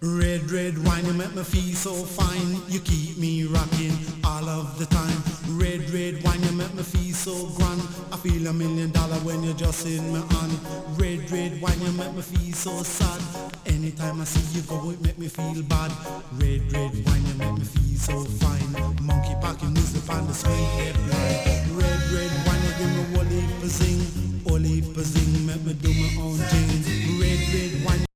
Red, red wine, you make me feel so fine. You keep me rocking all of the time. Red, red wine, you make me feel so grand. I feel $1,000,000 when you're just in my hand. Red, red wine, you make me feel so sad. Anytime I see you go, it make me feel bad. Red, red wine, you make me feel so fine. Monkey packing music on the sweet red line. Red, red wine, you give me whole heap of zing. Whole heap of zing, make me do my own thing. Red, red wine.